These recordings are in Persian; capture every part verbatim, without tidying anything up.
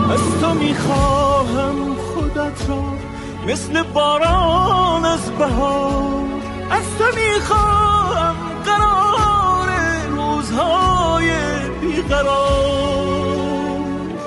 از تو میخواهم خودت را مثل باران از بهار، از تو میخواهم قرار روزهای بیقرار.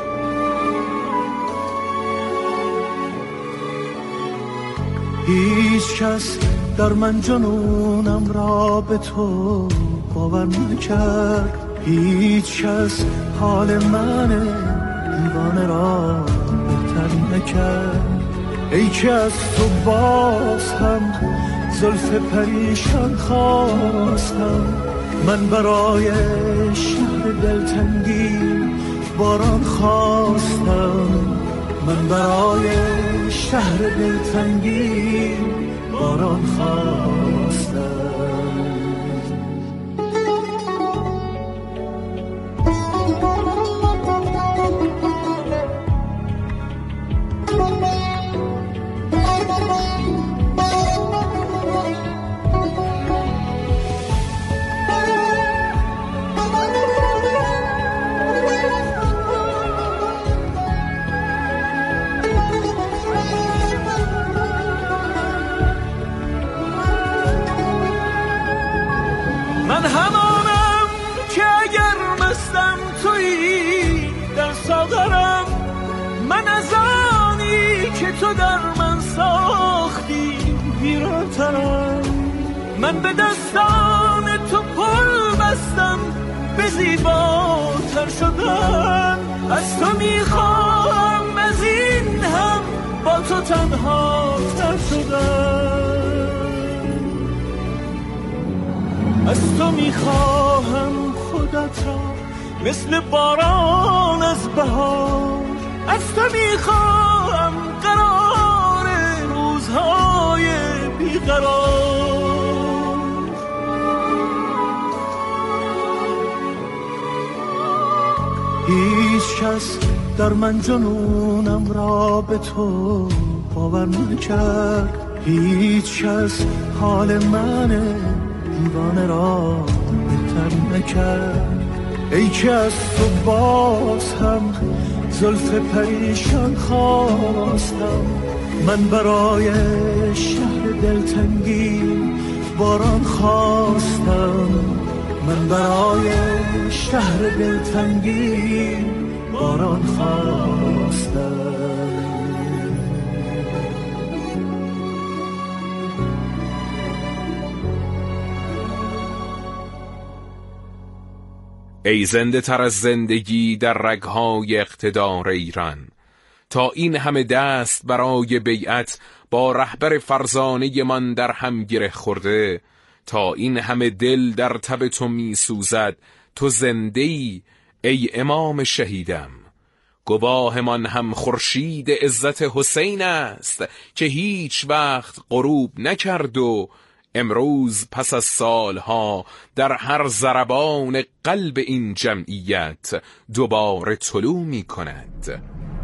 هیچ کس در من جنونم را به تو باور نکرد، هیچ کس حال من دیوانه را بهتر نکرد. ای که از تو باز هم زلف پریشان خواستم، من برای شهر دلتنگی باران خواستم، من برای شهر دلتنگی باران خواستم. من همانم که اگر مستم تویی در ساغرم، من از آنی که تو در من ساختی ویران‌ترم. من به دستان تو پل بستم به زیباتر شدن، از تو میخواهم از این هم با تو تنها تر شدن. از تو میخواهم خودت را مثل باران از بهار، از تو میخواهم قرار روزهای بیقرار. هیچ کس در من جنونم را به تو باور نکرد، هیچ کس حال من دیوانه را بهتر نکرد. ای که از تو باز هم زلف پریشان خواستم، من برای شهر دلتنگی باران خواستم، من برای شهر دلتنگی باران خواستم. ای زنده تر از زندگی در رگهای اقتدار ایران، تا این همه دست برای بیعت با رهبر فرزانه من در هم گره خورده، تا این همه دل در تب تو می سوزد، تو زنده ای ای امام شهیدم. گواه من هم خورشید عزت حسین است که هیچ وقت غروب نکرد و امروز پس از سالها در هر ضربان قلب این جمعیت دوباره طلوع می کند.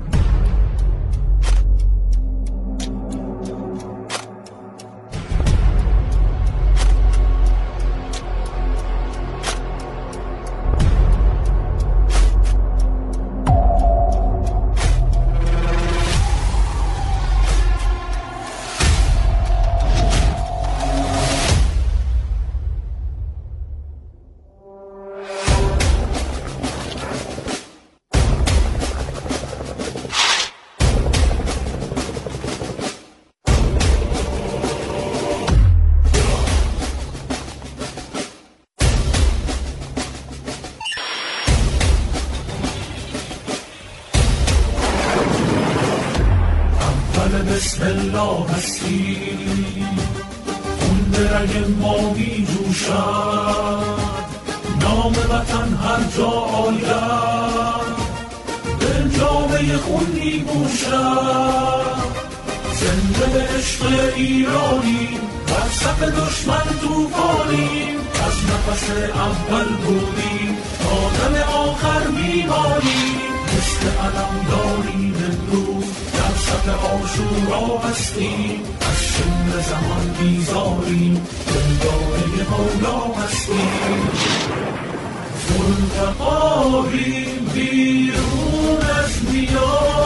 بسم الله هستی خون به رگ ما می جوشد، نام وطن هر جا آید به جامه خون می پوشد. زنده به عشق ایرانی بر صف دشمن طوفانی، از نفس اول بودیم تا دم آخر میمانیم. مثل علم داریم امروز در صف عاشورا هستیم، از شمر زمان بیزاریم زندانه مولا هستیم. ذوالفقاریم بیرون از میان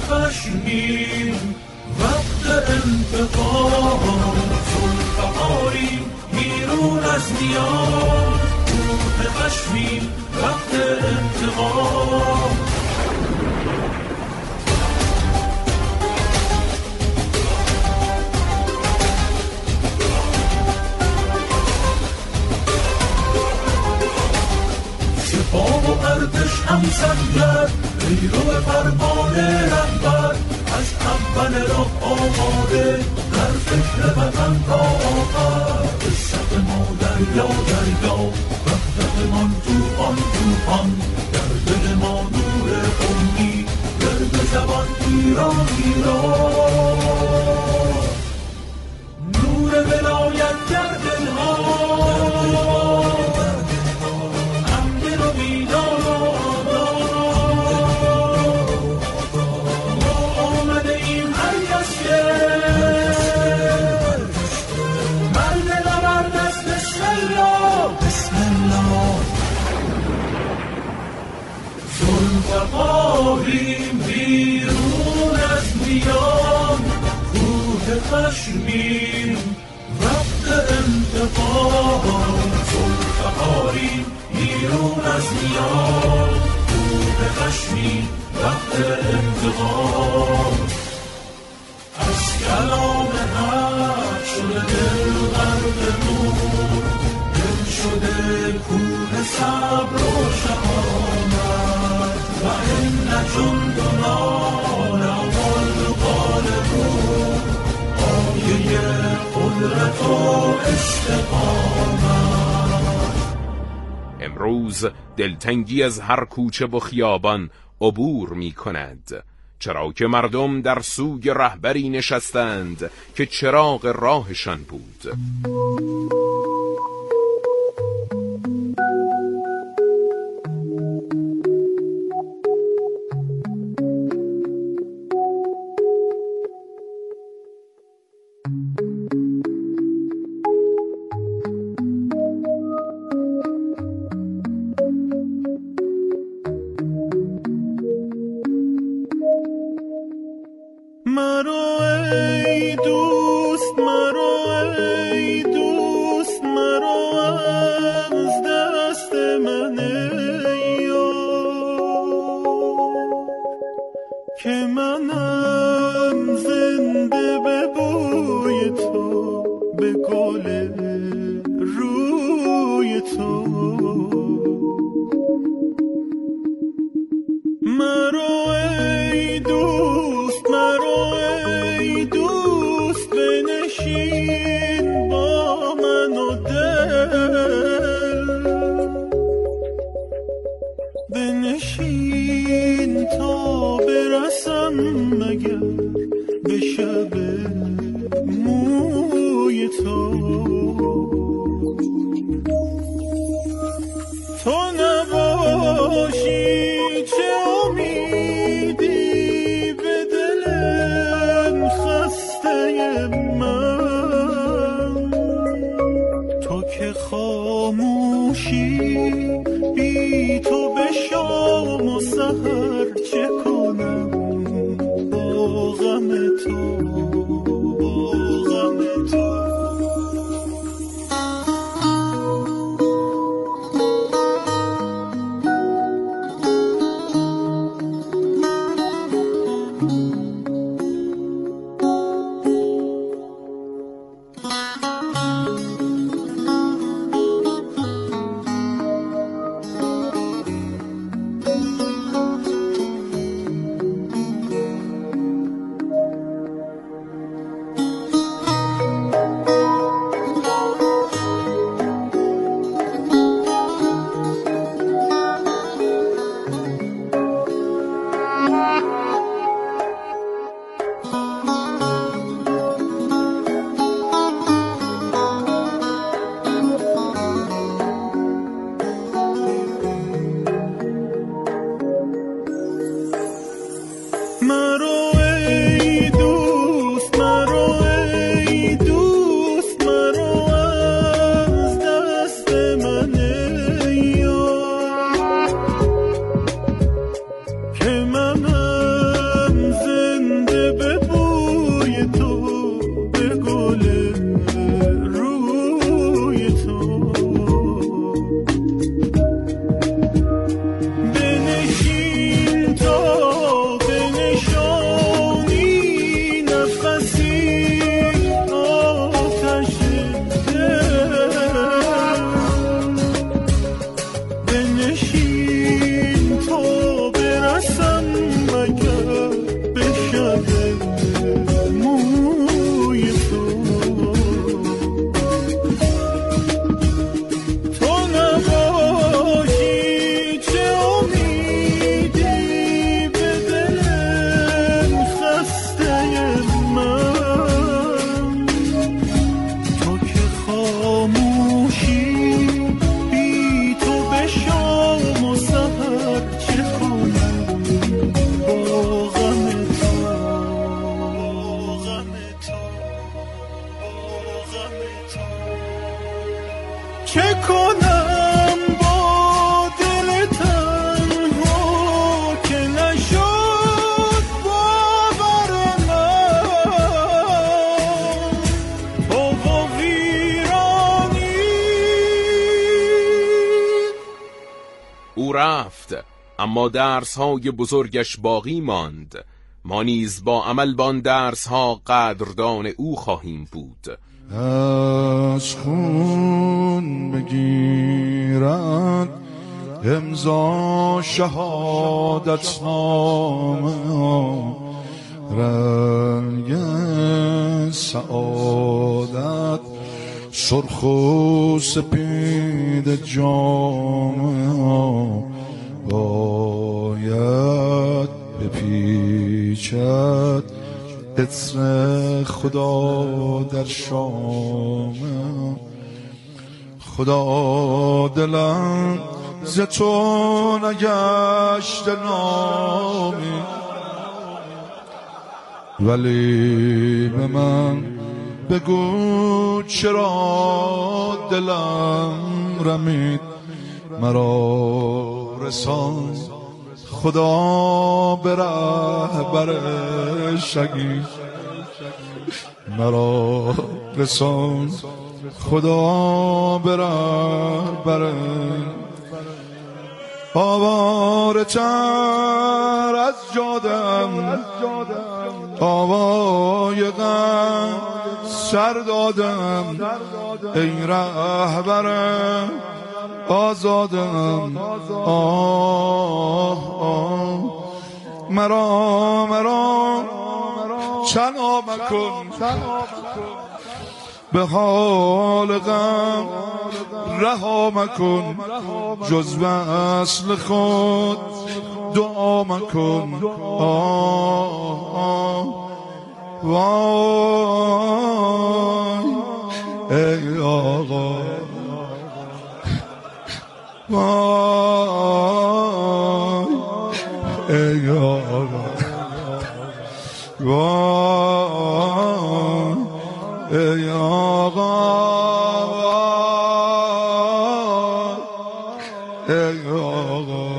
خشمگین وقت انتقام، ذوالفقاری بیرون از میان، روح خشمگین وقت انتقام. سپاه و ارتش هم سنگر، پیرو فرمان رهبر، از اول راه آماده در فکر وطن تا آخر. قصت ما دریا دریا، وحدتمان توفان توفان، در دل ما نور امی، گرد زبان ایران ایران. نور ولایت در دلها، همدل و بیدار ذوالفقاریم بیرون از میان، روح خشمگین وقت انتقام. ذوالفقاریم بیرون از میان، روح خشمگین وقت انتقام. از کلام حق شده دل غرق نور، دل شده کوه صبر و شهامت، و این جندنا لول غالبون، آیه قدرت و استقامت. امروز دلتنگی از هر کوچه و خیابان عبور می کند، چرا که مردم در سوی رهبری نشستند که چراغ راهشان بود. او رفت اما درس های بزرگش باقی ماند، ما نیز با عمل بان درس ها قدردان او خواهیم بود. از خون بگیرد امضا شهادت نامه، رنگ سعادت سرخ و سپید جامه، باید بپیچد عطر خدا در شامه. خدا دلم ز تو نگشت نامی، ولی به من بگو چرا دلم رمید. مرا رسان خدا به رهبر شگی، مرا رسان خدا به رهبر. آواره تر از جادم آوای غم سر دادم، ای رهبر آزادم. آه آه مرا مرا چنا مکن به حال غم رها مکن، جز وصل خود دعا مکن. آه آه وای ای آقا، وای ای آقا، وای ای آقا، ای آقا.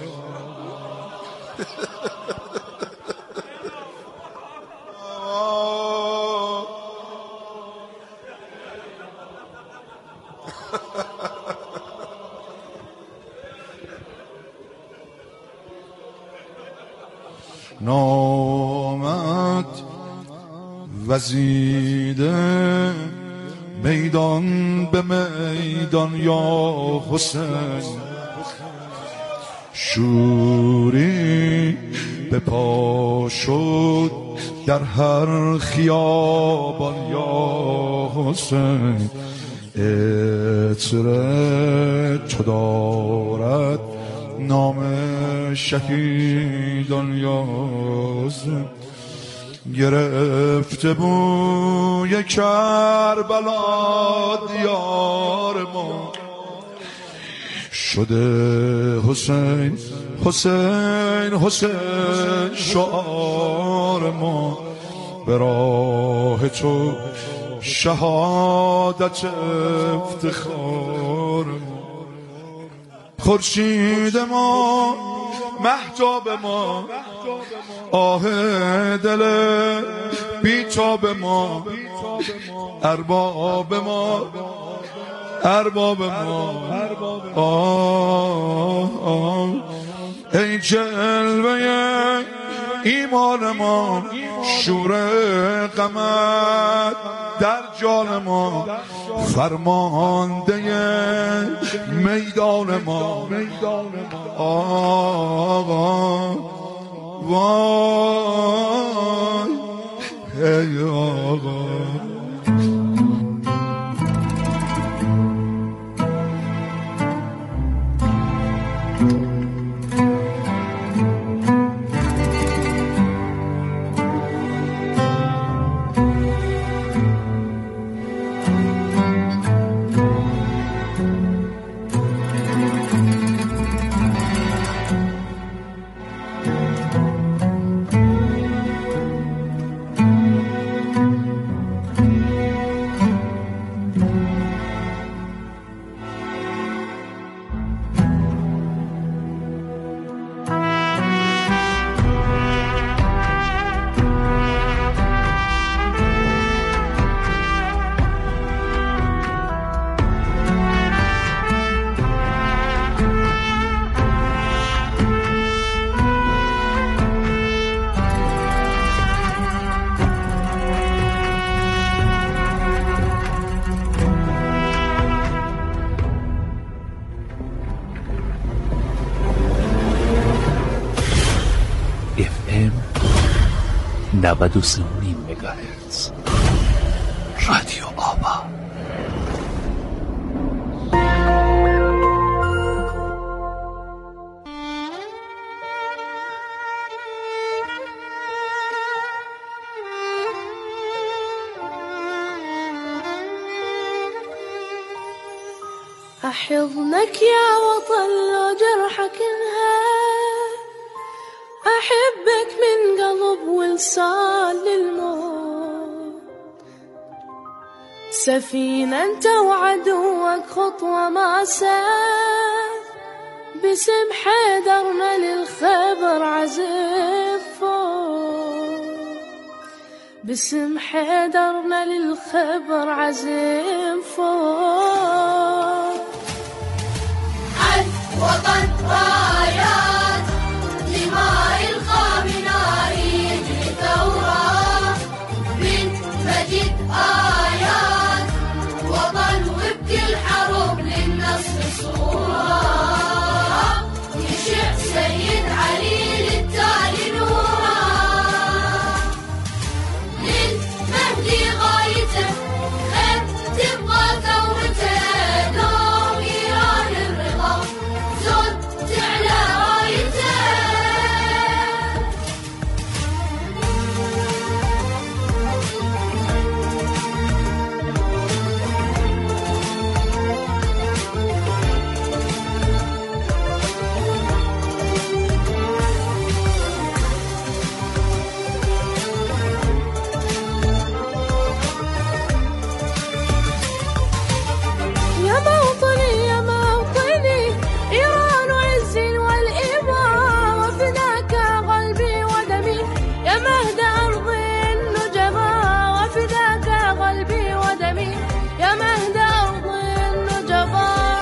نامت وزیده میدان به میدان یا حسین، شوری به پا شد در هر خیابان یا حسین. عطر چو دارد نام شهیدان یا حسین، گرفته بوی کربلا دیار ما، شده حسین حسین حسین شعار ما. به راه تو شهادت افتخار ما، خورشید ما مهتاب ما، آه دل بیتاب ما، ارباب ما ارباب ما. آه آه ای جلوه ایمان ما، شور غمت در جان ما، فرمانده میدان ما. آقا وای ای آقا. نود و سه و نیم مگاهرتز. رادیو آوا. أحضنك يا وطن لو جرحك انهار، أحبك من قلب ولسان للموت. سفينة أنت وعدوك خطوة ما سار، باسم حيدرنا للخبر عزف فوق، باسم حيدرنا للخبر عزف فوق. وطن رايات دماء الخامنة يجري ثورة، بنت مجد آيات وطن وبكل حرب للنصر صورة، يشع سيد علي للتالي نورا، للمهدي غايته خير تبغى ثورته، دوم إيران الرضا زود تعلى رايته. يا موطني يا موطني إيران عز والإمام، وفداك قلبي ودمي يا مهد أرض النجباء، وفداك قلبي ودمي يا مهد أرض النجباء.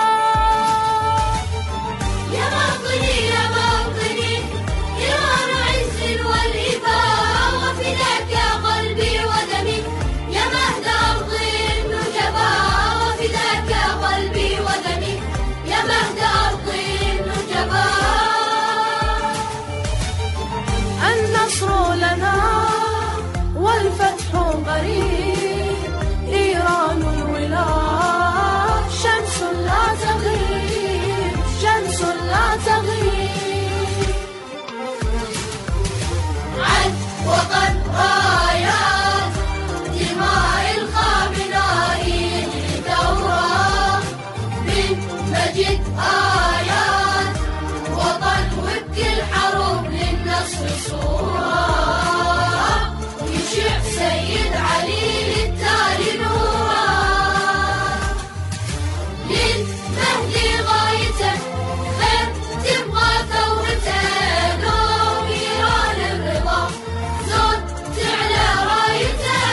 يا موطني يا موطني إيران عز والإباء، وفداك قلبي ودمي يا مهد أرض النجباء، وفداك قلبي ودمي يا مهد أرض النجباء. النصر لنا والفتح قريب، إيران الولاة شمس لا تغيب، شمس لا تغيب. عن وطن رايات دماء الخامنة يجري ثورة، بنت مجد آيات وطن وبكل حرب للنصر صورة، يشع سيد علي للتالي نورا، للمهدي غايته خير تبغى ثورته، دوم إيران الرضا زود تعلى رايته.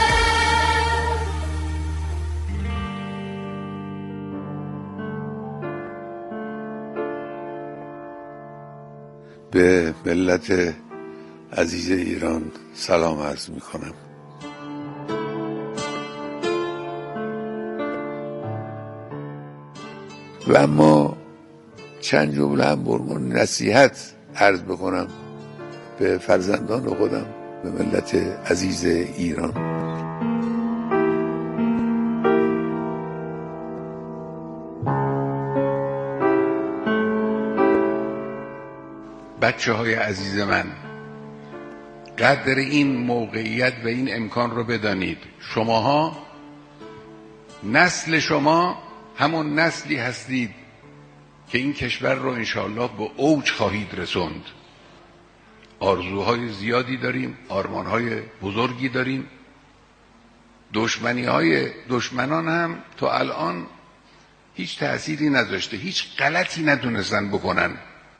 به ملت عزیز ایران سلام عرض می کنم. و اما چند جمله هم برمان نصیحت عرض بکنم به فرزندان خودم، به ملت عزیز ایران. بچه های عزیز من، قدر این موقعیت و این امکان رو بدانید. شماها، نسل شما همون نسلی هستید که این کشور رو انشاءالله به اوج خواهید رسوند. آرزوهای زیادی داریم، آرمانهای بزرگی داریم. دشمنیهای دشمنان هم تا الان هیچ تأثیری نذاشته، هیچ غلطی ندونستن بکنن.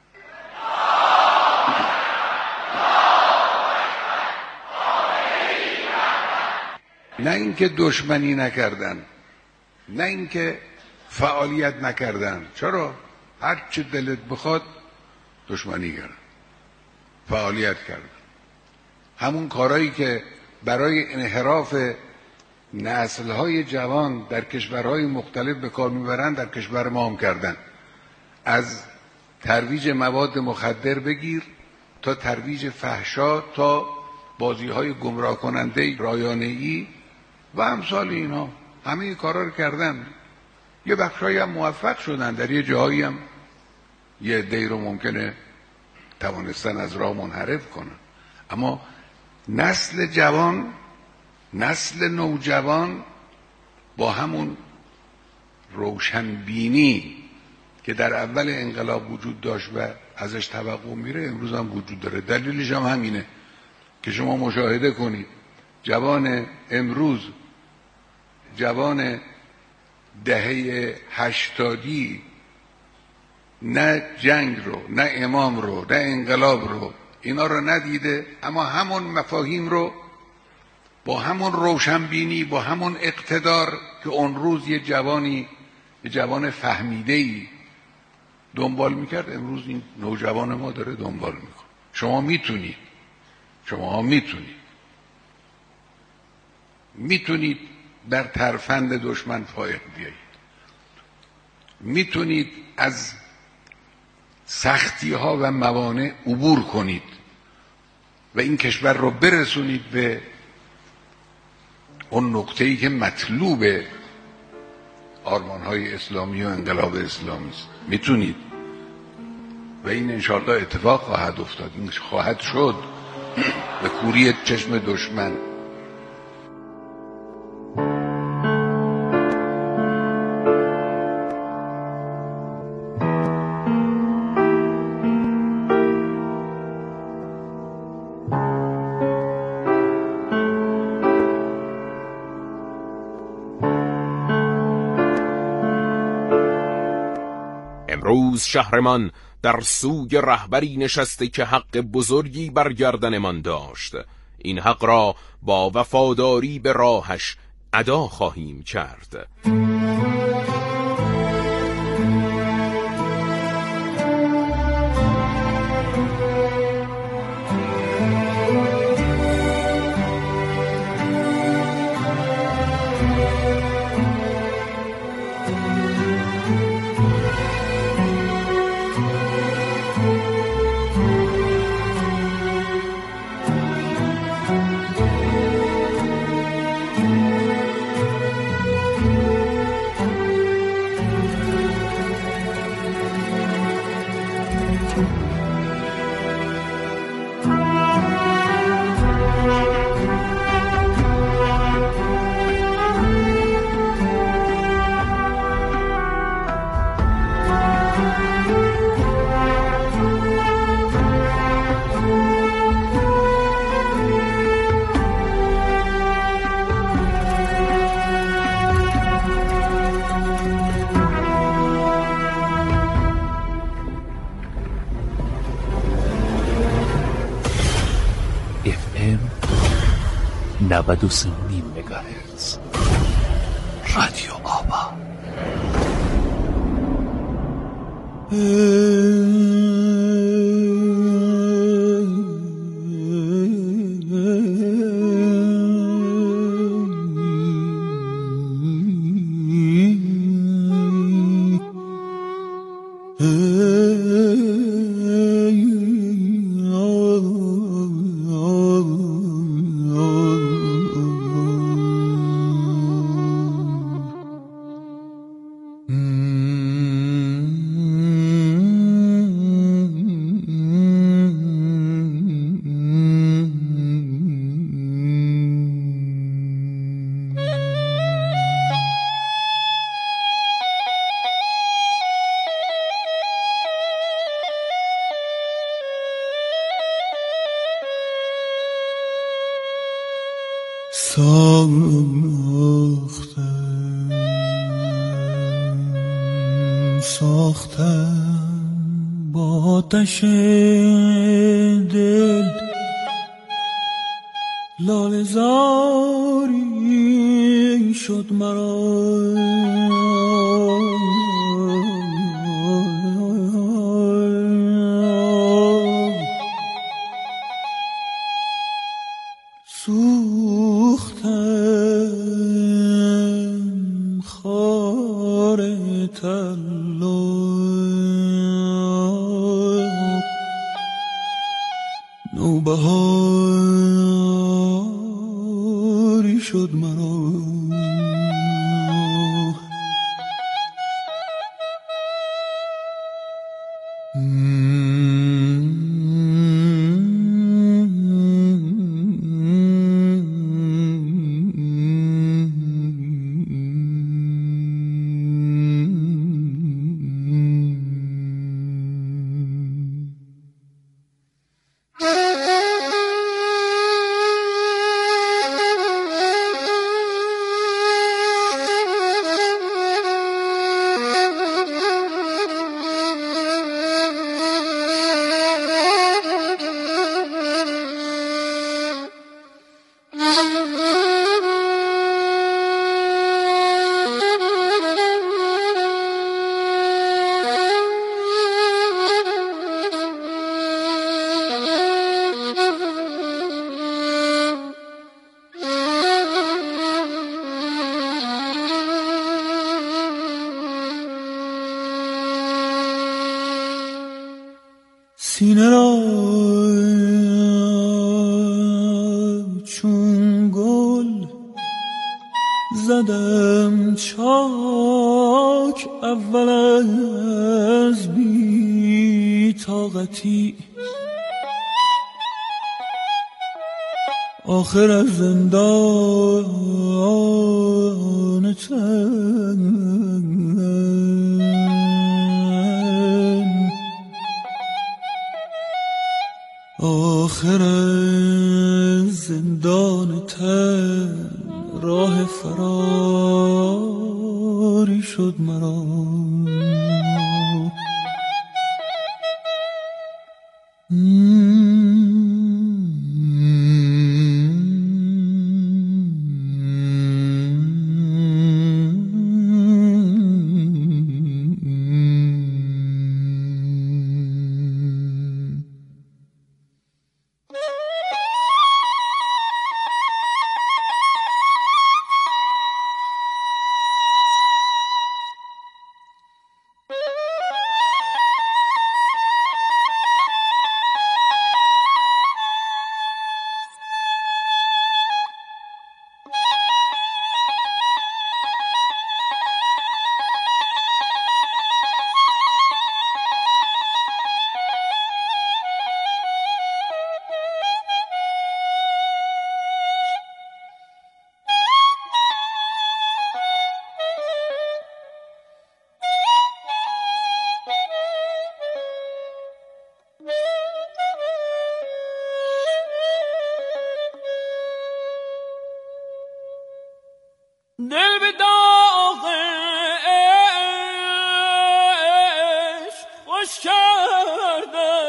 نه اینکه دشمنی نکردن، نه اینکه فعالیت نکردن. چرا؟ هر چه دلت بخواد دشمنی کردن، فعالیت کردن. همون کارهایی که برای انحراف نسل‌های جوان در کشورهای مختلف به کار میبرند در کشور ما هم کردن. از ترویج مواد مخدر بگیر تا ترویج فحشا، تا بازی های گمراه کننده رایانه‌ای و امثال اینها، همه این کارا رو کردن. یه بخشایی هم موفق شدن، در یه جاهایی هم یه عده‌ای رو ممکنه توانستن از راه منحرف کنن، اما نسل جوان، نسل نوجوان با همون روشنبینی که در اول انقلاب وجود داشت و ازش توقع میره امروز هم وجود داره. دلیلش هم همینه که شما مشاهده کنید جوان امروز، جوان دهه هشتادی نه جنگ رو، نه امام رو، نه انقلاب رو، اینا رو ندیده، اما همون مفاهیم رو با همون روشنبینی، با همون اقتدار که اون روز یه جوانی، یه جوان فهمیده‌ای دنبال میکرد، امروز این نوجوان ما داره دنبال میکنه. شما میتونید، شما ها میتونید میتونید بر ترفند دشمن فائق بیایید، میتونید از سختی ها و موانع عبور کنید و این کشور رو برسونید به اون نقطه‌ای که مطلوب آرمان‌های اسلامی و انقلاب اسلامی است. میتونید و این انشاءالله اتفاق خواهد افتاد، این خواهد شد به کوری چشم دشمن. امروز شهرمان در سوی رهبری نشسته که حق بزرگی بر گردنمان داشت. این حق را با وفاداری به راهش ادا خواهیم کرد. نود و سه و نیم مگاهرتز رادیو آبا. ساختم ساختم با آتش دل لاله زاری شد مرا، سوختم خار طلاق نوبهار شد مرا. سینه را چون گل زدم چاک، اول از بی طاقتی، آخر از زندان تن، آخر از زندان تن راه فراری شد مرا. مم